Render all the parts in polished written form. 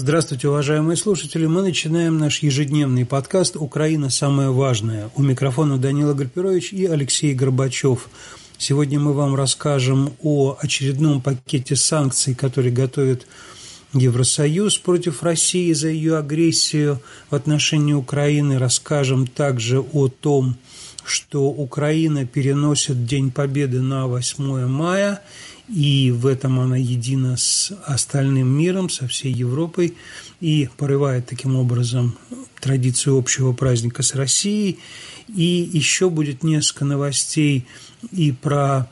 Здравствуйте, уважаемые слушатели. Мы начинаем наш ежедневный подкаст «Украина. Самое важное». У микрофона Данила Гальперович и Алексей Горбачев. Сегодня мы вам расскажем о очередном пакете санкций, который готовит Евросоюз против России за ее агрессию в отношении Украины. Расскажем также о том, что Украина переносит День Победы на 8 мая, и в этом она едина с остальным миром, со всей Европой, и порывает таким образом традицию общего праздника с Россией. И еще будет несколько новостей и про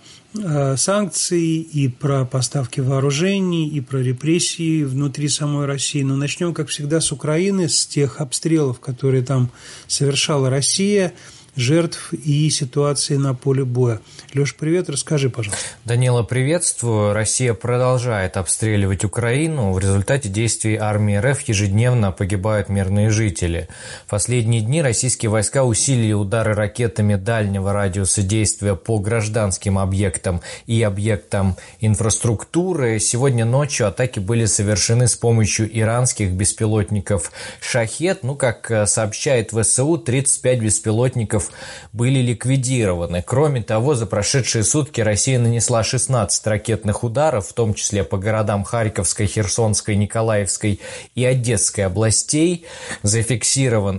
санкции, и про поставки вооружений, и про репрессии внутри самой России. Но начнем, как всегда, с Украины, с тех обстрелов, которые там совершала Россия, жертв и ситуации на поле боя. Леш, привет, расскажи, пожалуйста. Данила, приветствую. Россия продолжает обстреливать Украину. В результате действий армии РФ ежедневно погибают мирные жители. В последние дни российские войска усилили удары ракетами дальнего радиуса действия по гражданским объектам и объектам инфраструктуры. Сегодня ночью атаки были совершены с помощью иранских беспилотников «Шахед». Как сообщает ВСУ, 35 беспилотников были ликвидированы. Кроме того, за прошедшие сутки Россия нанесла 16 ракетных ударов, в том числе по городам Харьковской, Херсонской, Николаевской и Одесской областей. Зафиксирован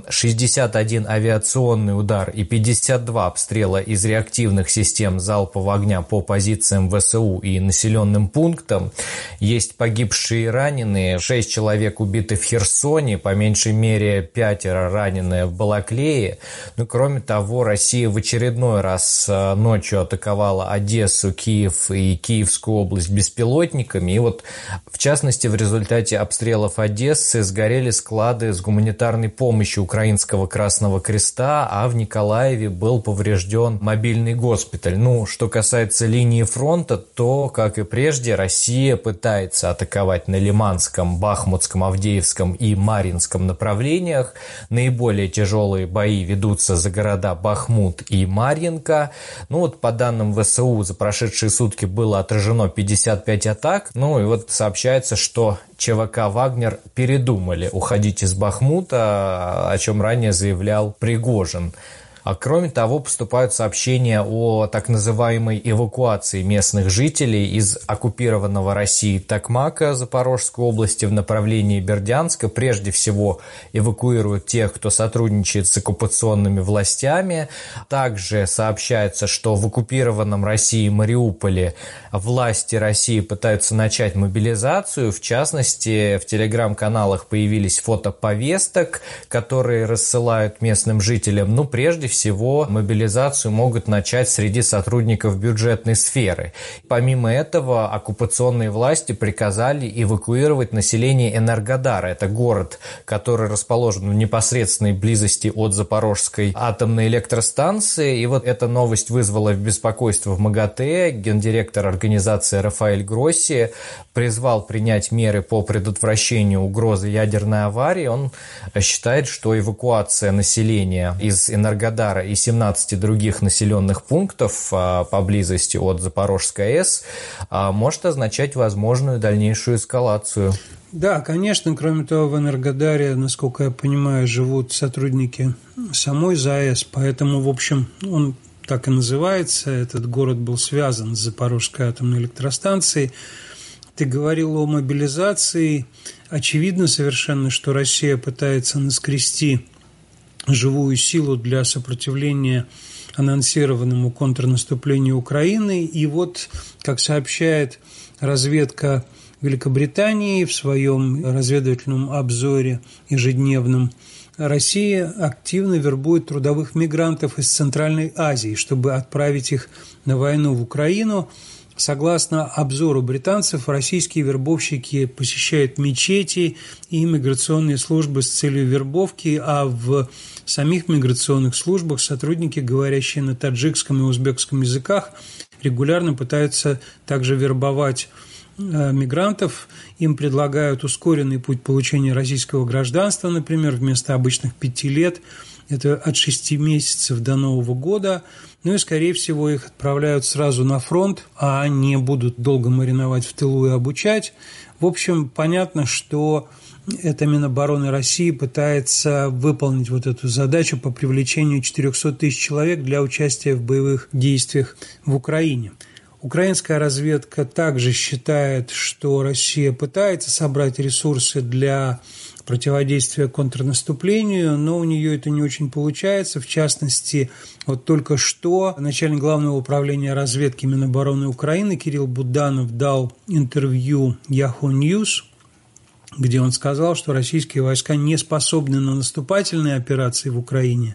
61 авиационный удар и 52 обстрела из реактивных систем залпового огня по позициям ВСУ и населенным пунктам. Есть погибшие и раненые. 6 человек убиты в Херсоне, по меньшей мере 5 раненые в Балаклее. Кроме того, Россия в очередной раз ночью атаковала Одессу, Киев и Киевскую область беспилотниками. И в частности, в результате обстрелов Одессы сгорели склады с гуманитарной помощью Украинского Красного Креста, а в Николаеве был поврежден мобильный госпиталь. Что касается линии фронта, то, как и прежде, Россия пытается атаковать на Лиманском, Бахмутском, Авдеевском и Марьинском направлениях. Наиболее тяжелые бои ведутся за города Бахмут и Марьинка. По данным ВСУ, за прошедшие сутки было отражено 55 атак. Сообщается, что ЧВК «Вагнер» передумали уходить из Бахмута, о чем ранее заявлял Пригожин. А кроме того, поступают сообщения о так называемой эвакуации местных жителей из оккупированного Россией Токмака Запорожской области в направлении Бердянска. Прежде всего эвакуируют тех, кто сотрудничает с оккупационными властями. Также сообщается, что в оккупированном Россией Мариуполе власти России пытаются начать мобилизацию. В частности, в телеграм-каналах появились фотоповесток, которые рассылают местным жителям. Прежде всего, мобилизацию могут начать среди сотрудников бюджетной сферы. Помимо этого, оккупационные власти приказали эвакуировать население Энергодара. Это город, который расположен в непосредственной близости от Запорожской атомной электростанции. И эта новость вызвала беспокойство в МАГАТЭ. Гендиректор организации Рафаэль Гросси призвал принять меры по предотвращению угрозы ядерной аварии. Он считает, что эвакуация населения из Энергодара и 17 других населенных пунктов поблизости от Запорожской АЭС может означать возможную дальнейшую эскалацию. Да, конечно. Кроме того, в Энергодаре, насколько я понимаю, живут сотрудники самой ЗАЭС, поэтому, в общем, он так и называется. Этот город был связан с Запорожской атомной электростанцией. Ты говорил о мобилизации. Очевидно совершенно, что Россия пытается наскрести живую силу для сопротивления анонсированному контрнаступлению Украины. И как сообщает разведка Великобритании в своем разведывательном обзоре ежедневном, Россия активно вербует трудовых мигрантов из Центральной Азии, чтобы отправить их на войну в Украину. Согласно обзору британцев, российские вербовщики посещают мечети и миграционные службы с целью вербовки, а в самих миграционных службах сотрудники, говорящие на таджикском и узбекском языках, регулярно пытаются также вербовать мигрантов. Им предлагают ускоренный путь получения российского гражданства, например, вместо обычных 5 лет. Это от 6 месяцев до Нового года. Ну и, скорее всего, их отправляют сразу на фронт, а не будут долго мариновать в тылу и обучать. В общем, понятно, что это Минобороны России пытается выполнить вот эту задачу по привлечению 400 тысяч человек для участия в боевых действиях в Украине. Украинская разведка также считает, что Россия пытается собрать ресурсы для противодействия контрнаступлению, но у нее это не очень получается. В частности, вот только что начальник Главного управления разведки Минобороны Украины Кирилл Буданов дал интервью Yahoo News, где он сказал, что российские войска не способны на наступательные операции в Украине,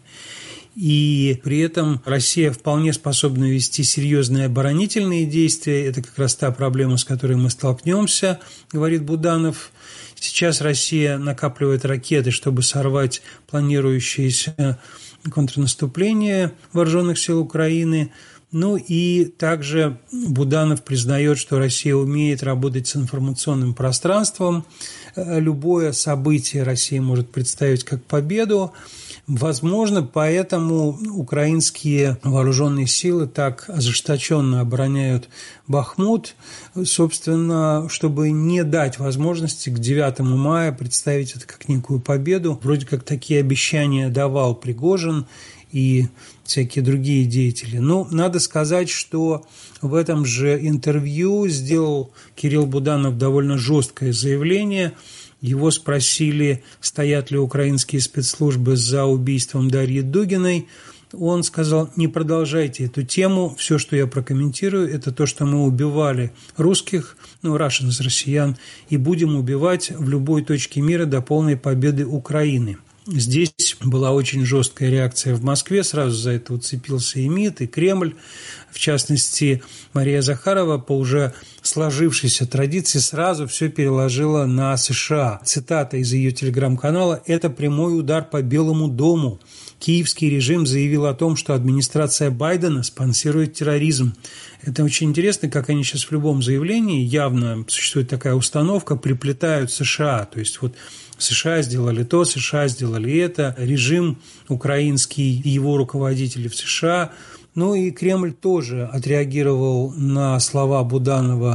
и при этом Россия вполне способна вести серьезные оборонительные действия. Это как раз та проблема, с которой мы столкнемся, говорит Буданов. Сейчас Россия накапливает ракеты, чтобы сорвать планирующееся контрнаступление вооруженных сил Украины. Ну и также Буданов признает, что Россия умеет работать с информационным пространством. Любое событие Россия может представить как победу. Возможно, поэтому украинские вооруженные силы так ожесточенно обороняют Бахмут, собственно, чтобы не дать возможности к 9 мая представить это как некую победу. Вроде как такие обещания давал Пригожин и всякие другие деятели. Но надо сказать, что в этом же интервью сделал Кирилл Буданов довольно жесткое заявление. Его спросили, стоят ли украинские спецслужбы за убийством Дарьи Дугиной. Он сказал: не продолжайте эту тему, все, что я прокомментирую, это то, что мы убивали русских, russians, россиян, и будем убивать в любой точке мира до полной победы Украины. Здесь была очень жесткая реакция в Москве, сразу за это уцепился и МИД, и Кремль. В частности, Мария Захарова по уже сложившейся традиции сразу все переложила на США. Цитата из ее телеграм-канала: «Это прямой удар по Белому дому. Киевский режим заявил о том, что администрация Байдена спонсирует терроризм». Это очень интересно, как они сейчас в любом заявлении, явно существует такая установка, приплетают США. То есть вот США сделали то, США сделали это, режим украинский и его руководители в США. Ну и Кремль тоже отреагировал на слова Буданова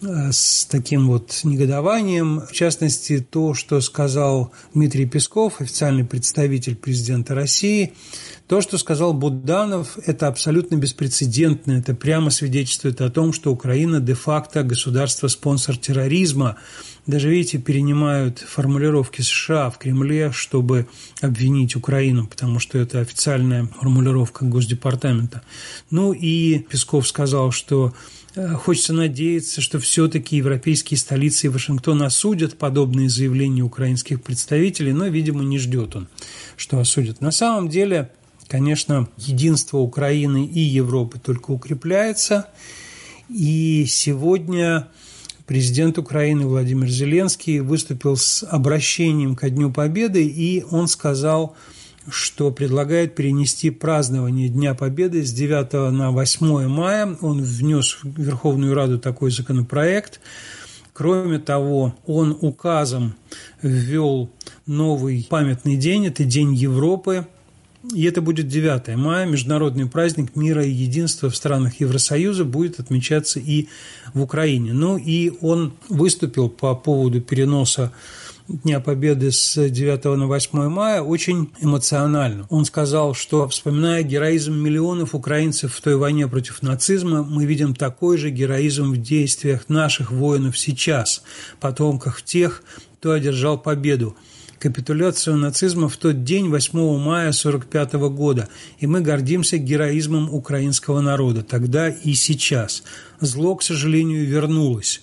с таким вот негодованием. В частности, то, что сказал Дмитрий Песков, официальный представитель президента России. То, что сказал Буданов, это абсолютно беспрецедентно. Это прямо свидетельствует о том, что Украина де-факто государство-спонсор терроризма. Даже, видите, перенимают формулировки США в Кремле, чтобы обвинить Украину, потому что это официальная формулировка Госдепартамента. Ну и Песков сказал, что хочется надеяться, что все-таки европейские столицы и Вашингтон осудят подобные заявления украинских представителей, но, видимо, не ждет он, что осудят. На самом деле, конечно, единство Украины и Европы только укрепляется, и сегодня президент Украины Владимир Зеленский выступил с обращением ко Дню Победы, и он сказал, что предлагает перенести празднование Дня Победы с 9 на 8 мая. Он внес в Верховную Раду такой законопроект. Кроме того, он указом ввел новый памятный день, это День Европы. И это будет 9 мая, международный праздник мира и единства в странах Евросоюза, будет отмечаться и в Украине. Ну и он выступил по поводу переноса Дня Победы с 9 на 8 мая очень эмоционально. Он сказал, что, вспоминая героизм миллионов украинцев в той войне против нацизма, мы видим такой же героизм в действиях наших воинов сейчас, потомках тех, кто одержал победу. Капитуляцию нацизма в тот день, 8 мая 1945 года, и мы гордимся героизмом украинского народа тогда и сейчас. Зло, к сожалению, вернулось.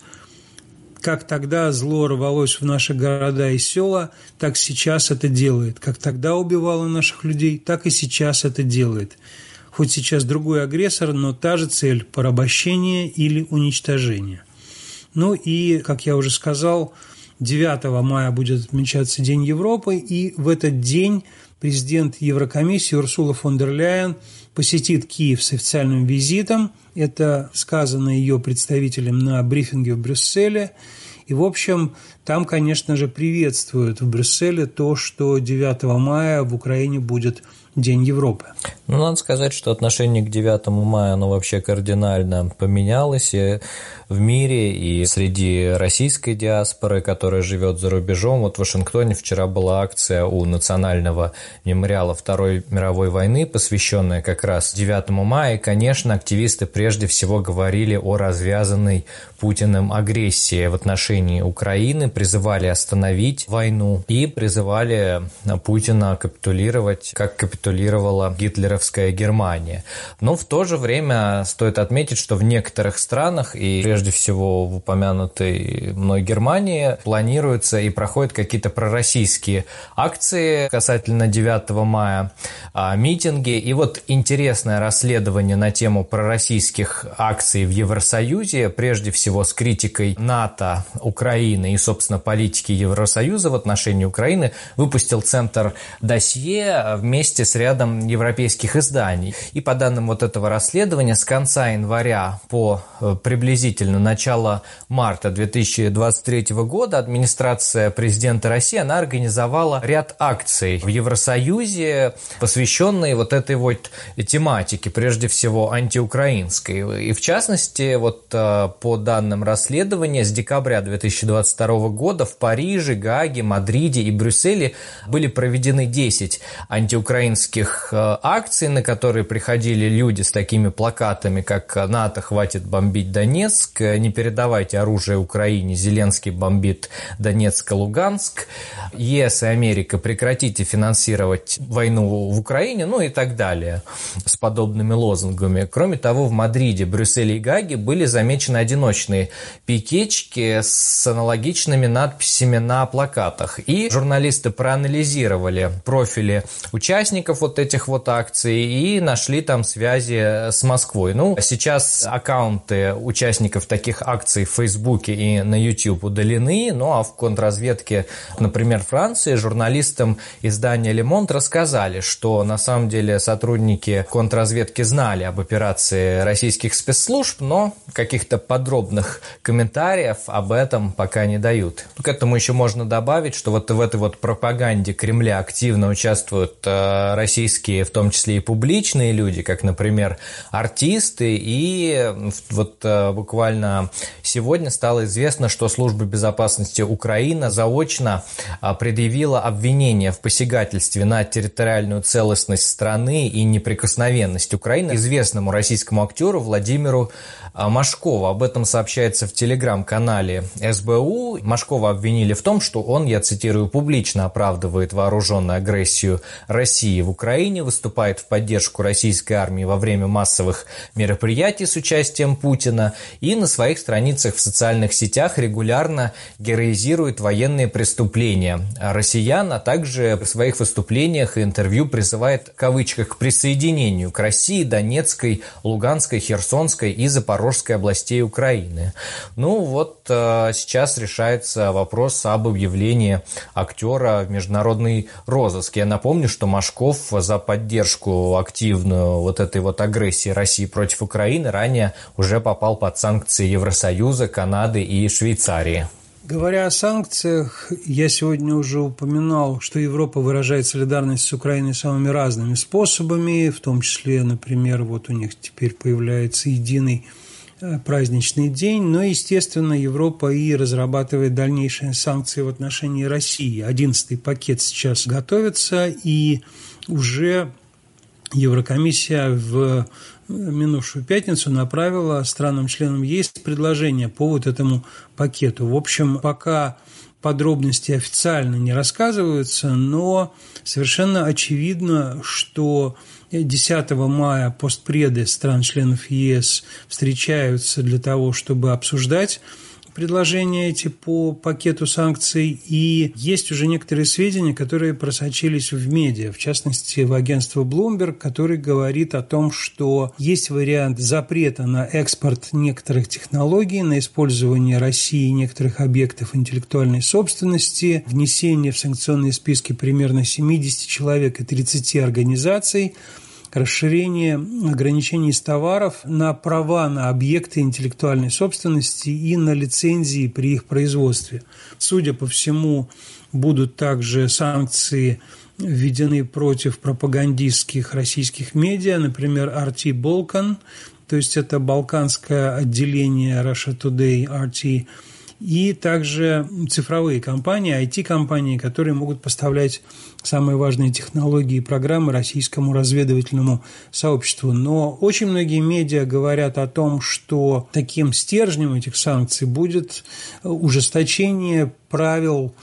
Как тогда зло рвалось в наши города и села, так сейчас это делает. Как тогда убивало наших людей, так и сейчас это делает. Хоть сейчас другой агрессор, но та же цель – порабощение или уничтожение. Ну и, как я уже сказал, 9 мая будет отмечаться День Европы, и в этот день президент Еврокомиссии Урсула фон дер Ляйен посетит Киев с официальным визитом. Это сказано ее представителем на брифинге в Брюсселе. И, в общем, там, конечно же, приветствуют в Брюсселе то, что 9 мая в Украине будет День Европы. Ну, надо сказать, что отношение к 9 мая, оно вообще кардинально поменялось и в мире, и среди российской диаспоры, которая живет за рубежом. Вот в Вашингтоне вчера была акция у Национального мемориала Второй мировой войны, посвященная как раз 9 мая. И, конечно, активисты прежде всего говорили о развязанной Путиным агрессии в отношении Украины, призывали остановить войну и призывали Путина капитулировать, как капитулировала гитлеровская Германия. Но в то же время стоит отметить, что в некоторых странах, и прежде всего в упомянутой мной Германии, планируются и проходят какие-то пророссийские акции касательно 9 мая, митинги. И вот интересное расследование на тему пророссийских акций в Евросоюзе, прежде всего с критикой НАТО, Украины и, собственно, политики Евросоюза в отношении Украины, выпустил Центр Досье вместе с рядом европейских изданий. И по данным вот этого расследования, с конца января по приблизительно начало марта 2023 года администрация президента России, она организовала ряд акций в Евросоюзе, посвященные вот этой вот тематике, прежде всего антиукраинской. И в частности, вот по данным расследования, с декабря 2022 года в Париже, Гааге, Мадриде и Брюсселе были проведены 10 антиукраинских акций, на которые приходили люди с такими плакатами, как «НАТО хватит бомбить Донецк», «Не передавайте оружие Украине», «Зеленский бомбит Донецк и Луганск», «ЕС и Америка, прекратите финансировать войну в Украине», ну и так далее, с подобными лозунгами. Кроме того, в Мадриде, Брюсселе и Гааге были замечены одиночные пикетчики с аналогичными надписями на плакатах. И журналисты проанализировали профили участников вот этих вот акций и нашли там связи с Москвой. Ну, сейчас аккаунты участников таких акций в Фейсбуке и на YouTube удалены, ну а в контрразведке, например, Франции, журналистам издания Le Monde рассказали, что на самом деле сотрудники контрразведки знали об операции российских спецслужб, но каких-то подробных комментариев об этом пока не дают. К этому еще можно добавить, что вот в этой вот пропаганде Кремля активно участвуют российские, в том числе и публичные люди, как, например, артисты. И вот буквально сегодня стало известно, что Служба безопасности Украины заочно предъявила обвинение в посягательстве на территориальную целостность страны и неприкосновенность Украины известному российскому актеру Владимиру Машкову. Об этом сообщается в телеграм-канале СБУ. Машкова обвинили в том, что он, я цитирую, публично оправдывает вооруженную агрессию России в Украине, выступает в поддержку российской армии во время массовых мероприятий с участием Путина и на своих страницах в социальных сетях регулярно героизирует военные преступления россиян, а также в своих выступлениях и интервью призывает, в кавычках, к присоединению к России Донецкой, Луганской, Херсонской и Запорожской областей Украины. Ну вот сейчас решается вопрос об объявлении актера в международный розыск. Я напомню, что Машков за поддержку активную вот этой вот агрессии России против Украины ранее уже попал под санкции Евросоюза, Канады и Швейцарии. Говоря о санкциях, я сегодня уже упоминал, что Европа выражает солидарность с Украиной самыми разными способами, в том числе, например, вот у них теперь появляется единый праздничный день, но, естественно, Европа и разрабатывает дальнейшие санкции в отношении России. 11-й пакет сейчас готовится, и уже Еврокомиссия в минувшую пятницу направила странам-членам ЕС предложение по вот этому пакету. В общем, пока подробности официально не рассказываются, но совершенно очевидно, что 10 мая постпреды стран-членов ЕС встречаются для того, чтобы обсуждать предложения эти по пакету санкций, и есть уже некоторые сведения, которые просочились в медиа, в частности, в агентство Bloomberg, который говорит о том, что есть вариант запрета на экспорт некоторых технологий, на использование России некоторых объектов интеллектуальной собственности, внесение в санкционные списки примерно 70 человек и 30 организаций, расширение ограничений с товаров на права на объекты интеллектуальной собственности и на лицензии при их производстве. Судя по всему, будут также санкции введены против пропагандистских российских медиа, например, RT Balkan, то есть это балканское отделение Russia Today, RT, и также цифровые компании, IT-компании, которые могут поставлять самые важные технологии и программы российскому разведывательному сообществу. Но очень многие медиа говорят о том, что таким стержнем этих санкций будет ужесточение правил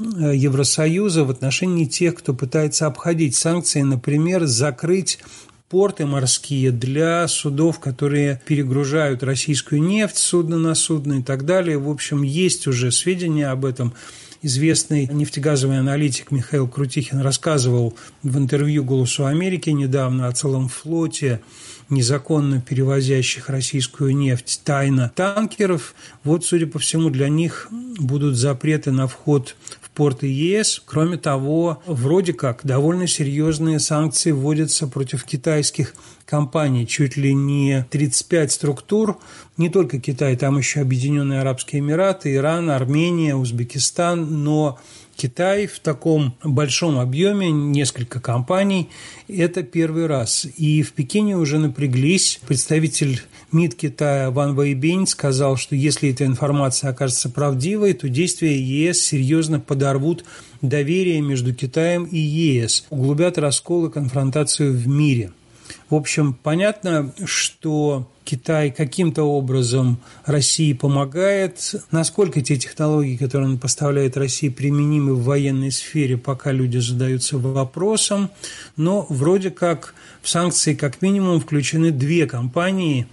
Евросоюза в отношении тех, кто пытается обходить санкции, например, закрыть порты морские для судов, которые перегружают российскую нефть, судно на судно и так далее. В общем, есть уже сведения об этом. Известный нефтегазовый аналитик Михаил Крутихин рассказывал в интервью «Голосу Америки» недавно о целом флоте незаконно перевозящих российскую нефть тайно танкеров. Вот, судя по всему, для них будут запреты на вход в порты ЕС. Кроме того, вроде как довольно серьезные санкции вводятся против китайских компаний. Чуть ли не 35 структур, не только Китай, там еще Объединенные Арабские Эмираты, Иран, Армения, Узбекистан, но Китай в таком большом объеме, несколько компаний, это первый раз. И в Пекине уже напряглись. Представитель МИД Китая Ван Вэйбинь сказал, что если эта информация окажется правдивой, то действия ЕС серьезно подорвут доверие между Китаем и ЕС, углубят раскол и конфронтацию в мире. В общем, понятно, что Китай каким-то образом России помогает. Насколько те технологии, которые он поставляет России, применимы в военной сфере, пока люди задаются вопросом. Но вроде как в санкции как минимум включены две компании.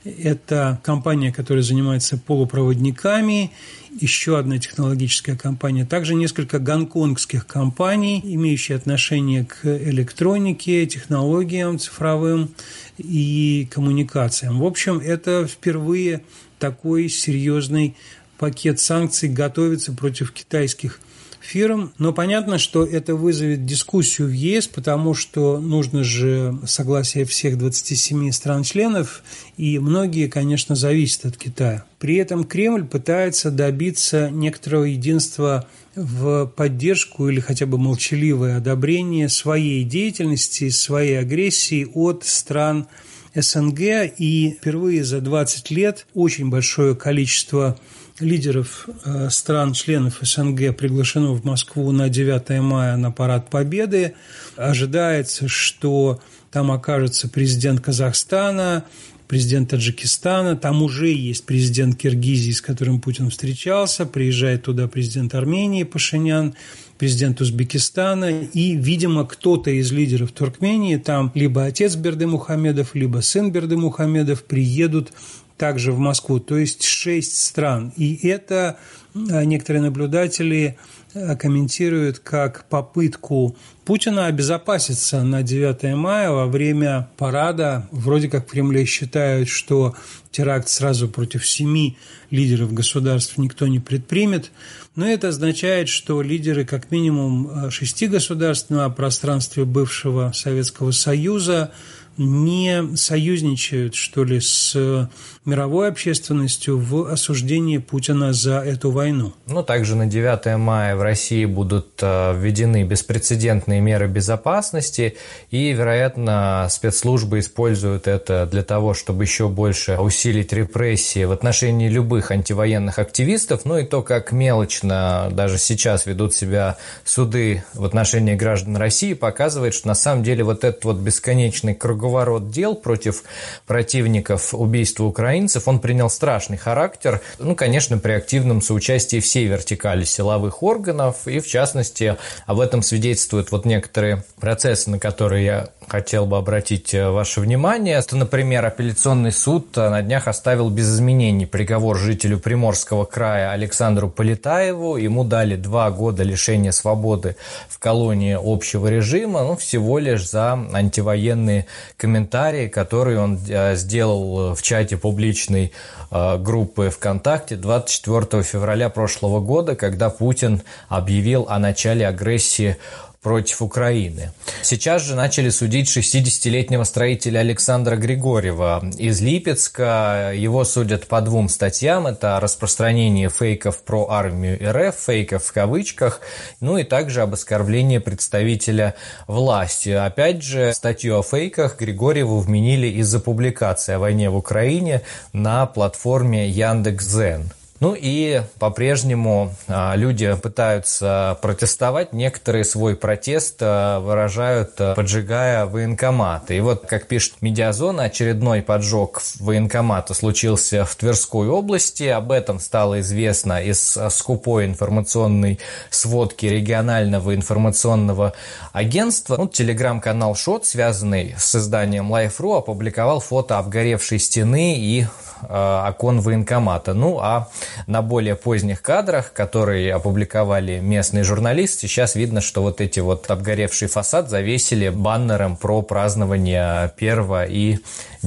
Это компания, которая занимается полупроводниками, еще одна технологическая компания, также несколько гонконгских компаний, имеющие отношение к электронике, технологиям цифровым и коммуникациям. В общем, это впервые такой серьезный пакет санкций готовится против китайских фирм, но понятно, что это вызовет дискуссию в ЕС, потому что нужно же согласие всех 27 стран-членов, и многие, конечно, зависят от Китая. При этом Кремль пытается добиться некоторого единства в поддержку или хотя бы молчаливое одобрение своей деятельности, своей агрессии от стран СНГ, и впервые за 20 лет очень большое количество лидеров стран-членов СНГ приглашено в Москву на 9 мая на Парад Победы. Ожидается, что там окажется президент Казахстана, президент Таджикистана, там уже есть президент Киргизии, с которым Путин встречался, приезжает туда президент Армении Пашинян, президент Узбекистана, и, видимо, кто-то из лидеров Туркмении, там либо отец Бердымухамедов, либо сын Бердымухамедов приедут также в Москву, то есть 6 стран. И это некоторые наблюдатели комментируют как попытку Путина обезопаситься на 9 мая во время парада. Вроде как в Кремле считают, что теракт сразу против 7 лидеров государств никто не предпримет. Но это означает, что лидеры как минимум 6 государств на пространстве бывшего Советского Союза не союзничают, что ли, с мировой общественностью в осуждении Путина за эту войну. Ну, также на 9 мая в России будут введены беспрецедентные меры безопасности, и, вероятно, спецслужбы используют это для того, чтобы еще больше усилить репрессии в отношении любых антивоенных активистов, ну и то, как мелочно даже сейчас ведут себя суды в отношении граждан России, показывает, что на самом деле вот этот вот бесконечный круговорот дел против противников убийства украинцев, он принял страшный характер, ну, конечно, при активном соучастии всей вертикали силовых органов, и, в частности, об этом свидетельствуют вот некоторые процессы, на которые я хотел бы обратить ваше внимание. Например, апелляционный суд на днях оставил без изменений приговор жителю Приморского края Александру Полетаеву. Ему дали 2 года лишения свободы в колонии общего режима, ну, всего лишь за антивоенные комментарии, которые он сделал в чате публичной группы ВКонтакте 24 февраля прошлого года, когда Путин объявил о начале агрессии против Украины. Сейчас же начали судить 60-летнего строителя Александра Григорьева из Липецка. Его судят по 2 статьям. Это распространение фейков про армию РФ, фейков в кавычках, ну и также об оскорблении представителя власти. Опять же, статью о фейках Григорьеву вменили из-за публикации о войне в Украине на платформе Яндекс.Дзен. Ну и по-прежнему люди пытаются протестовать. Некоторые свой протест выражают, поджигая военкоматы. И вот, как пишет Медиазона, очередной поджог военкомата случился в Тверской области. Об этом стало известно из скупой информационной сводки регионального информационного агентства. Телеграм-канал ШОТ, связанный с изданием Life.ru, опубликовал фото обгоревшей стены и окон военкомата. Ну, а на более поздних кадрах, которые опубликовали местные журналисты, сейчас видно, что вот эти вот обгоревший фасад завесили баннером про празднование 1 и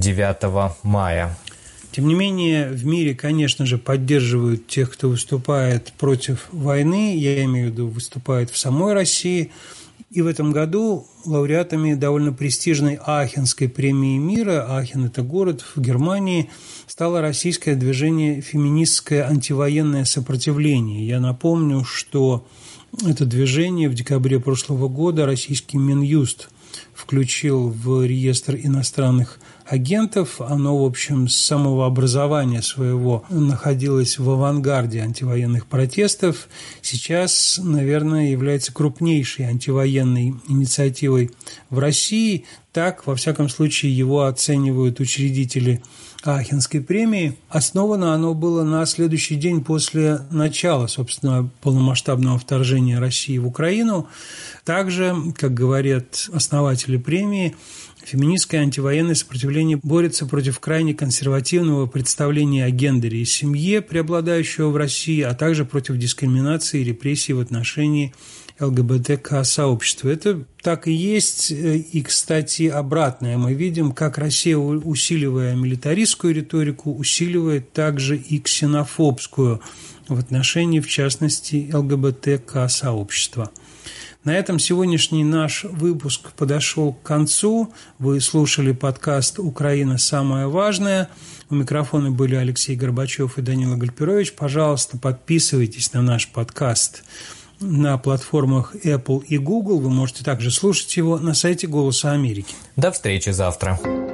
9 мая. Тем не менее, в мире, конечно же, поддерживают тех, кто выступает против войны, я имею в виду, выступает в самой России. И в этом году лауреатами довольно престижной Аахенской премии мира, Аахен – это город в Германии, стало российское движение «Феминистское антивоенное сопротивление». Я напомню, что это движение в декабре прошлого года российский Минюст включил в реестр иностранных агентов. Оно, в общем, с самого образования своего находилось в авангарде антивоенных протестов. Сейчас, наверное, является крупнейшей антивоенной инициативой в России. Так, во всяком случае, его оценивают учредители Аахенской премии. Основано оно было на следующий день после начала, собственно, полномасштабного вторжения России в Украину. Также, как говорят основатели премии, феминистское антивоенное сопротивление борется против крайне консервативного представления о гендере и семье, преобладающего в России, а также против дискриминации и репрессий в отношении ЛГБТК-сообщества. Это так и есть. И, кстати, обратное. Мы видим, как Россия, усиливая милитаристскую риторику, усиливает также и ксенофобскую в отношении, в частности, ЛГБТК-сообщества. На этом сегодняшний наш выпуск подошел к концу. Вы слушали подкаст «Украина. Самое важное». У микрофона были Алексей Горбачев и Данила Гальперович. Пожалуйста, подписывайтесь на наш подкаст на платформах Apple и Google. Вы можете также слушать его на сайте «Голоса Америки». До встречи завтра.